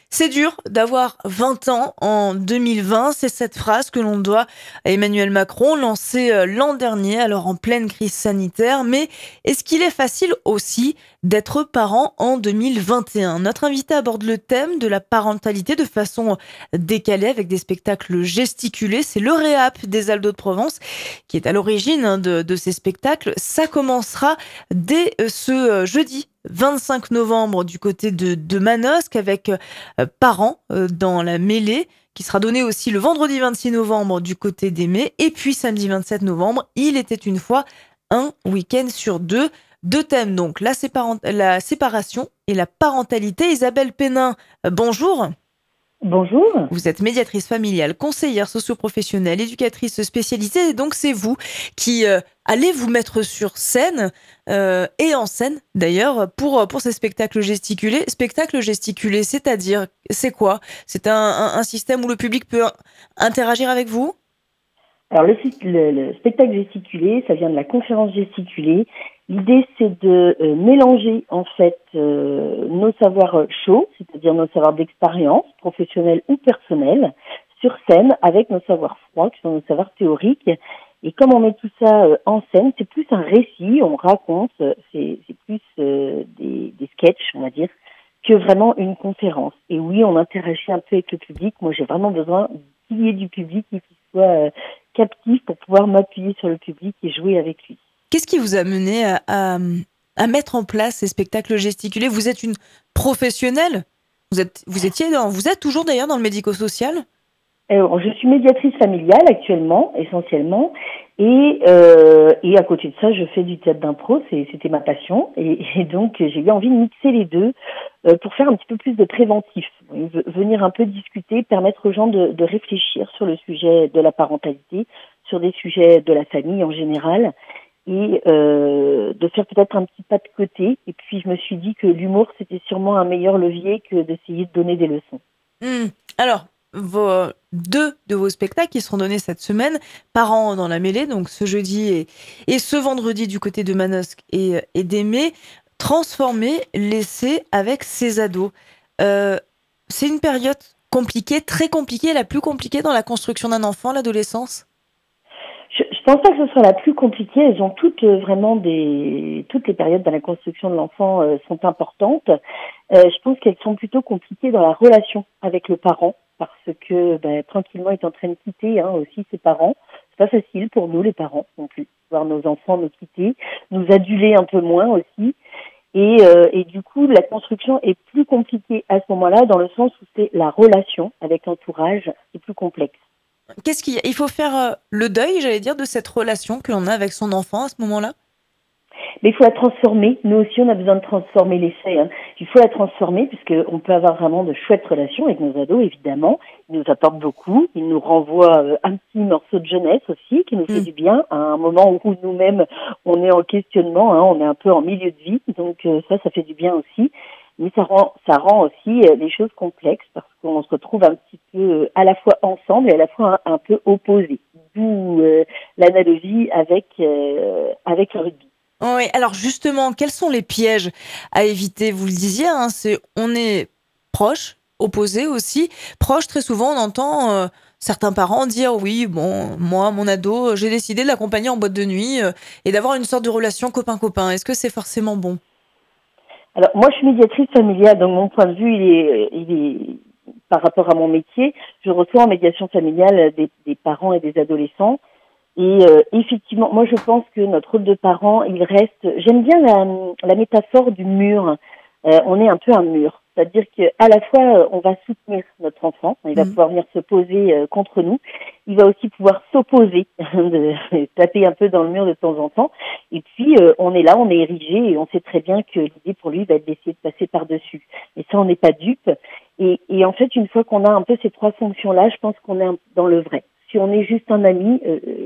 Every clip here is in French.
C'est dur d'avoir 20 ans en 2020, c'est cette phrase que l'on doit à Emmanuel Macron, lancée l'an dernier, alors en pleine crise sanitaire. Mais est-ce qu'il est facile aussi d'être parent en 2021 ? Notre invité aborde le thème de la parentalité de façon décalée avec des spectacles gesticulés. C'est le Réap des Aldos de Provence qui est à l'origine de ces spectacles. Ça commencera dès ce jeudi 25 novembre du côté de Manosque avec Parents dans la mêlée qui sera donné aussi le vendredi 26 novembre du côté d'Aimé et puis samedi 27 novembre, il était une fois un week-end sur deux. Deux thèmes donc, la séparation et la parentalité. Isabelle Pénin, bonjour. Bonjour. Vous êtes médiatrice familiale, conseillère socio-professionnelle, éducatrice spécialisée, et donc c'est vous qui allez vous mettre sur scène, et en scène d'ailleurs, pour ces spectacles gesticulés. Spectacles gesticulés, c'est-à-dire, c'est quoi ? C'est un système où le public peut interagir avec vous ? Alors le spectacle gesticulé, ça vient de la conférence gesticulée. L'idée, c'est de mélanger en fait nos savoirs chauds, c'est-à-dire nos savoirs d'expérience, professionnels ou personnels, sur scène avec nos savoirs froids, qui sont nos savoirs théoriques. Et comme on met tout ça en scène, c'est plus un récit, on raconte, c'est plus des sketchs, on va dire, que vraiment une conférence. Et oui, on interagit un peu avec le public. Moi, j'ai vraiment besoin qu'il y ait du public et qu'il soit captif pour pouvoir m'appuyer sur le public et jouer avec lui. Qu'est-ce qui vous a mené à mettre en place ces spectacles gesticulés ? Vous êtes une professionnelle ? Vous êtes toujours d'ailleurs dans le médico-social ? Je suis médiatrice familiale actuellement, essentiellement, et à côté de ça, je fais du théâtre d'impro, c'était ma passion, et donc j'ai eu envie de mixer les deux pour faire un petit peu plus de préventif, venir un peu discuter, permettre aux gens de réfléchir sur le sujet de la parentalité, sur des sujets de la famille en général, et de faire peut-être un petit pas de côté. Et puis je me suis dit que l'humour, c'était sûrement un meilleur levier que d'essayer de donner des leçons. Alors, deux de vos spectacles qui seront donnés cette semaine, Parents dans la mêlée, donc ce jeudi et ce vendredi du côté de Manosque et d'Aimé, transformer l'essai avec ses ados. C'est une période compliquée, très compliquée, la plus compliquée dans la construction d'un enfant, l'adolescence ? Je pense pas que ce soit la plus compliquée. Elles ont toutes toutes les périodes dans la construction de l'enfant sont importantes. Je pense qu'elles sont plutôt compliquées dans la relation avec le parent parce que tranquillement il est en train de quitter aussi ses parents. C'est pas facile pour nous les parents non plus voir nos enfants nous quitter, nous aduler un peu moins aussi. Et du coup la construction est plus compliquée à ce moment-là dans le sens où c'est la relation avec l'entourage qui est plus complexe. Il faut faire le deuil, j'allais dire, de cette relation que l'on a avec son enfant à ce moment-là ? Mais il faut la transformer. Nous aussi, on a besoin de transformer l'essai. Il faut la transformer puisqu'on peut avoir vraiment de chouettes relations avec nos ados, évidemment. Ils nous apportent beaucoup. Ils nous renvoient un petit morceau de jeunesse aussi qui nous fait du bien à un moment où nous-mêmes, on est en questionnement, on est un peu en milieu de vie. Donc ça fait du bien aussi. Mais ça rend aussi les choses complexes parce qu'on se retrouve un petit peu à la fois ensemble et à la fois un peu opposés. D'où l'analogie avec le rugby. Oui, alors justement, quels sont les pièges à éviter ? Vous le disiez, on est proches, opposés aussi. Proches, très souvent, on entend certains parents dire oui, bon, moi, mon ado, j'ai décidé de l'accompagner en boîte de nuit et d'avoir une sorte de relation copain-copain. Est-ce que c'est forcément bon ? Alors moi, je suis médiatrice familiale, donc mon point de vue, il est par rapport à mon métier. Je reçois en médiation familiale des parents et des adolescents. Et effectivement, moi je pense que notre rôle de parent, il reste. J'aime bien la métaphore du mur. On est un peu un mur, c'est-à-dire qu'à la fois on va soutenir notre enfant, il va pouvoir venir se poser contre nous, il va aussi pouvoir s'opposer, taper un peu dans le mur de temps en temps. Et puis on est là, on est érigé et on sait très bien que l'idée pour lui va être d'essayer de passer par-dessus. Et ça, on n'est pas dupe. Et en fait, une fois qu'on a un peu ces trois fonctions-là, je pense qu'on est dans le vrai. Si on est juste un ami,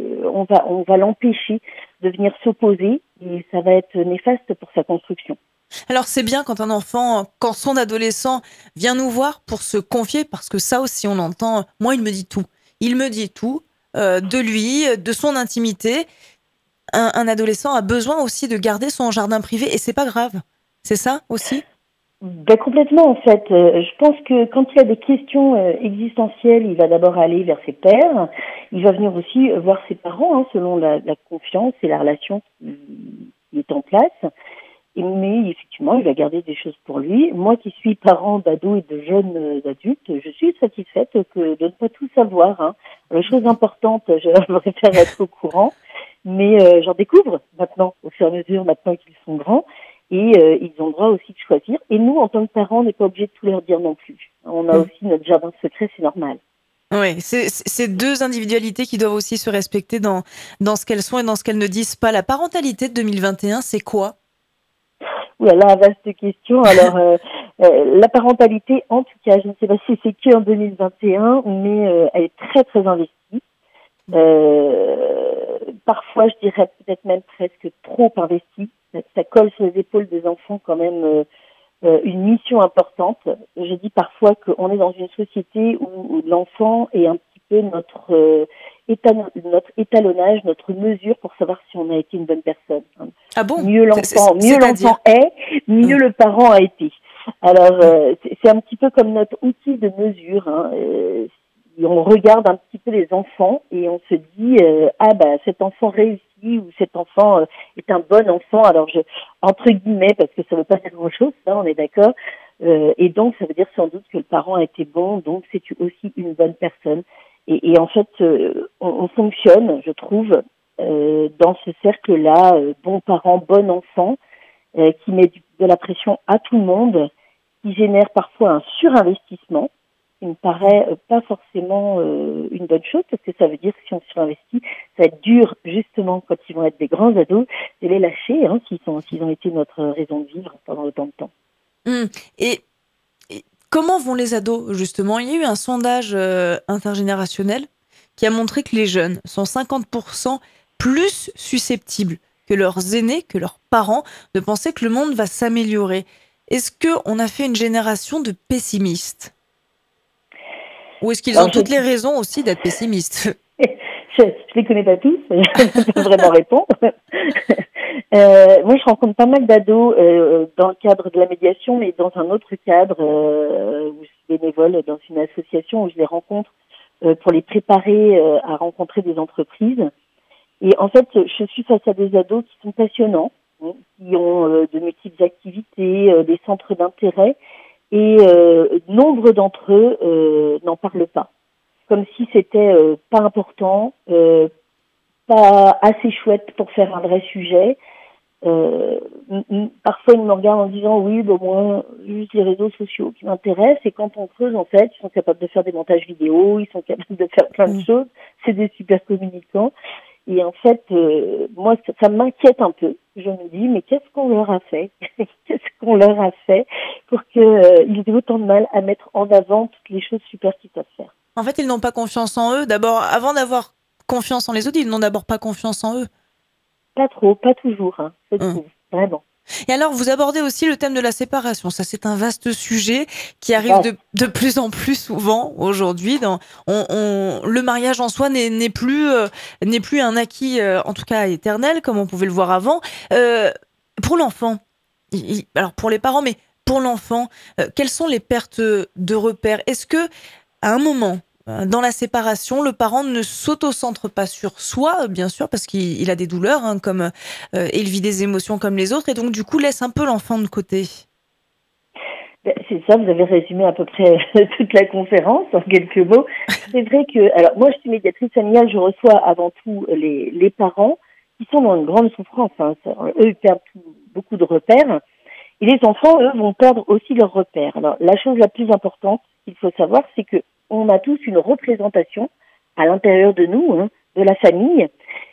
on va l'empêcher de venir s'opposer et ça va être néfaste pour sa construction. Alors c'est bien quand un enfant, quand son adolescent vient nous voir pour se confier, parce que ça aussi on entend, moi il me dit tout. Il me dit tout de lui, de son intimité. Un adolescent a besoin aussi de garder son jardin privé et c'est pas grave. C'est ça aussi ? Complètement en fait. Je pense que quand il y a des questions existentielles, il va d'abord aller vers ses pairs. Il va venir aussi voir ses parents, hein, selon la confiance et la relation qui est en place. Mais effectivement, il va garder des choses pour lui. Moi qui suis parent d'ados et de jeunes adultes, je suis satisfaite de ne pas tout savoir. Hein. Les choses importantes, je préfère être au courant, mais j'en découvre maintenant, au fur et à mesure, maintenant qu'ils sont grands, et ils ont le droit aussi de choisir. Et nous, en tant que parents, on n'est pas obligé de tout leur dire non plus. On a Mm. aussi notre jardin secret, c'est normal. Oui, c'est deux individualités qui doivent aussi se respecter dans ce qu'elles sont et dans ce qu'elles ne disent pas. La parentalité de 2021, c'est quoi? Ouh là là, vaste question. Alors, la parentalité, en tout cas, je ne sais pas si c'est que en 2021, mais elle est très très investie. Parfois, je dirais peut-être même presque trop investi. Ça colle sur les épaules des enfants quand même une mission importante. Je dis parfois qu'on est dans une société où l'enfant est un petit peu notre étalonnage, notre mesure pour savoir si on a été une bonne personne. Ah bon? Mieux l'enfant C'est-à-dire? est, Mm. mieux le parent a été. Alors, c'est un petit peu comme notre outil de mesure. Hein. On regarde un petit peu les enfants et on se dit ah bah cet enfant réussit ou cet enfant est un bon enfant. Alors entre guillemets parce que ça veut pas dire grand chose, ça on est d'accord. Et donc ça veut dire sans doute que le parent a été bon, donc c'est aussi une bonne personne. Et en fait on fonctionne, je trouve, dans ce cercle-là, bon parent, bon enfant, qui met de la pression à tout le monde, qui génère parfois un surinvestissement qui me paraît pas forcément une bonne chose parce que ça veut dire que si on surinvestit, ça va être dur justement quand ils vont être des grands ados de les lâcher hein, s'ils ont été notre raison de vivre pendant autant de temps. Mm. Et, et comment vont les ados, justement? Il y a eu un sondage intergénérationnel qui a montré que les jeunes sont 50% plus susceptibles que leurs aînés, que leurs parents, de penser que le monde va s'améliorer. Est-ce qu'on a fait une génération de pessimistes? Ou est-ce qu'ils ont Alors toutes les raisons aussi d'être pessimistes? je les connais pas tous, je ne peux pas vraiment répondre. Moi, je rencontre pas mal d'ados dans le cadre de la médiation, mais dans un autre cadre où je suis bénévole dans une association où je les rencontre pour les préparer à rencontrer des entreprises. Et en fait, je suis face à des ados qui sont passionnants, hein, qui ont de multiples activités, des centres d'intérêt, et nombre d'entre eux n'en parlent pas, comme si c'était pas important, pas assez chouette pour faire un vrai sujet. Parfois ils me regardent en disant oui, bon moi juste les réseaux sociaux qui m'intéressent, et quand on creuse en fait ils sont capables de faire des montages vidéo, ils sont capables de faire plein de Mm. choses, c'est des super communicants. Et en fait moi ça m'inquiète un peu, je me dis mais qu'est-ce qu'on leur a fait qu'est-ce qu'on leur a fait pour que ils aient autant de mal à mettre en avant toutes les choses super qu'ils savent faire. En fait, ils n'ont pas confiance en eux. D'abord, avant d'avoir confiance en les autres, ils n'ont d'abord pas confiance en eux. Pas trop, pas toujours, hein, je Mm. trouve, vraiment. Et alors, vous abordez aussi le thème de la séparation. Ça, c'est un vaste sujet qui arrive Vaste. de plus en plus souvent aujourd'hui. Le mariage en soi n'est plus un acquis, en tout cas éternel, comme on pouvait le voir avant. Euh, pour l'enfant, alors pour les parents, mais pour l'enfant, quelles sont les pertes de repères? Est-ce que à un moment, dans la séparation, le parent ne s'auto-centre pas sur soi, bien sûr, parce qu'il a des douleurs, hein, et il vit des émotions comme les autres, et donc du coup laisse un peu l'enfant de côté. C'est ça, vous avez résumé à peu près toute la conférence en quelques mots. C'est vrai que, alors moi je suis médiatrice familiale, je reçois avant tout les parents qui sont dans une grande souffrance. Hein. Eux, ils perdent beaucoup de repères. Et les enfants, eux, vont perdre aussi leurs repères. Alors la chose la plus importante qu'il faut savoir, c'est que on a tous une représentation à l'intérieur de nous, hein, de la famille,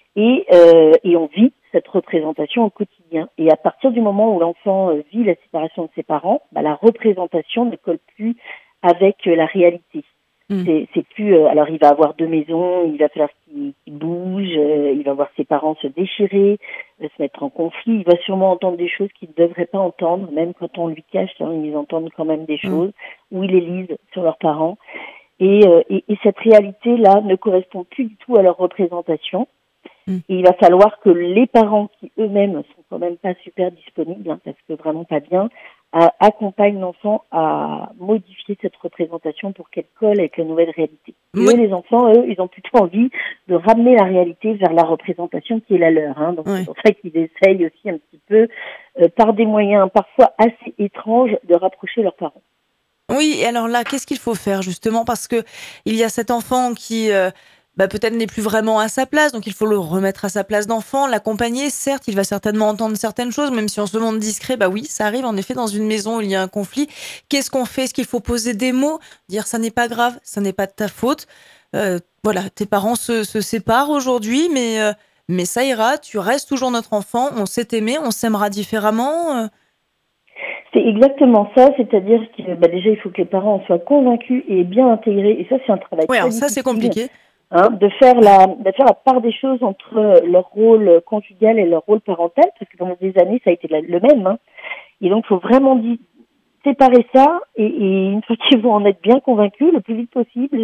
et on vit cette représentation au quotidien. Et à partir du moment où l'enfant vit la séparation de ses parents, bah, la représentation ne colle plus avec la réalité. Mm. C'est plus alors il va avoir deux maisons, il va falloir qu'il bouge, il va voir ses parents se déchirer, se mettre en conflit, il va sûrement entendre des choses qu'il ne devrait pas entendre, même quand on lui cache, hein, ils entendent quand même des Mm. choses, ou ils les lisent sur leurs parents. Et cette réalité-là ne correspond plus du tout à leur représentation. Mm. Et il va falloir que les parents, qui eux-mêmes sont quand même pas super disponibles, hein, parce que vraiment pas bien, accompagne l'enfant à modifier cette représentation pour qu'elle colle avec la nouvelle réalité. Et eux, Mo- les enfants, eux, ils ont plutôt envie de ramener la réalité vers la représentation qui est la leur. Hein. Donc c'est ouais. pour ça qu'ils essayent aussi un petit peu, par des moyens parfois assez étranges, de rapprocher leurs parents. Oui, et alors là, qu'est-ce qu'il faut faire justement? Parce que il y a cet enfant qui, peut-être n'est plus vraiment à sa place, donc il faut le remettre à sa place d'enfant, l'accompagner. Certes, il va certainement entendre certaines choses, même si on se montre discret, bah oui, ça arrive en effet dans une maison où il y a un conflit. Qu'est-ce qu'on fait? Est-ce qu'il faut poser des mots? Dire: «Ça n'est pas grave, ça n'est pas de ta faute, voilà, tes parents se séparent aujourd'hui, mais ça ira, tu restes toujours notre enfant, on s'est aimé, on s'aimera différemment», C'est exactement ça, c'est-à-dire que déjà il faut que les parents soient convaincus et bien intégrés, et ça c'est un travail Ouais, très alors ça, c'est difficile, compliqué. hein, de faire la part des choses entre leur rôle conjugal et leur rôle parental, parce que pendant des années ça a été le même, hein. Et donc il faut vraiment séparer ça, et une fois qu'ils vont en être bien convaincus, le plus vite possible,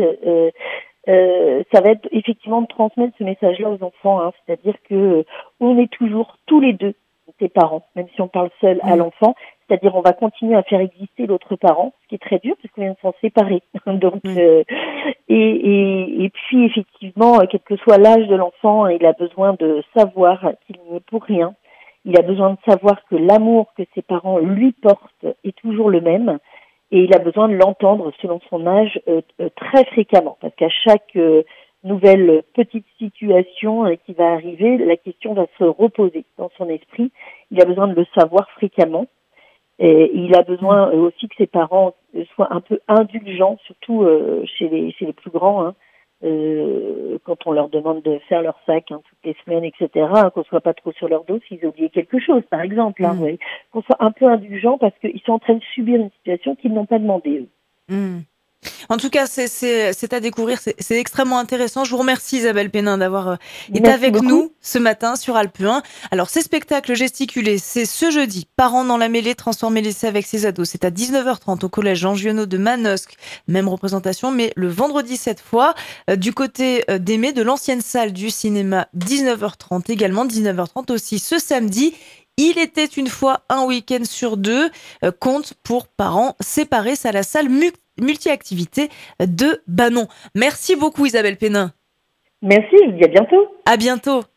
ça va être effectivement de transmettre ce message-là aux enfants, hein, c'est-à-dire que on est toujours tous les deux tes parents, même si on parle seul à Mmh. l'enfant, c'est-à-dire on va continuer à faire exister l'autre parent, ce qui est très dur parce qu'on vient de s'en séparer. Donc Oui. et puis effectivement, quel que soit l'âge de l'enfant, il a besoin de savoir qu'il n'y est pour rien. Il a besoin de savoir que l'amour que ses parents lui portent est toujours le même, et il a besoin de l'entendre selon son âge très fréquemment, parce qu'à chaque nouvelle petite situation qui va arriver, la question va se reposer dans son esprit. Il a besoin de le savoir fréquemment. Et il a Mmh. besoin aussi que ses parents soient un peu indulgents, surtout chez les plus grands, hein, quand on leur demande de faire leur sac, hein, toutes les semaines, etc., hein, qu'on soit pas trop sur leur dos s'ils ont oublié quelque chose, par exemple. Hein, Mmh. ouais. Qu'on soit un peu indulgents parce qu'ils sont en train de subir une situation qu'ils n'ont pas demandé, eux. Mmh. En tout cas, c'est à découvrir, c'est extrêmement intéressant. Je vous remercie Isabelle Pénin d'avoir, été Merci avec beaucoup. nous ce matin sur Alpe 1. Alors ces spectacles gesticulés, c'est ce jeudi, Parents dans la mêlée, transformer l'essai avec ses ados. C'est à 19h30 au collège Jean Giono de Manosque. Même représentation, mais le vendredi cette fois. Du côté, d'Aimé, de l'ancienne salle du cinéma, 19h30 également, 19h30 aussi ce samedi. Il était une fois un week-end sur deux, compte pour parents séparés, c'est à la salle multi-activités de Banon. Merci beaucoup Isabelle Pénin. Merci, je vous dis à bientôt. À bientôt.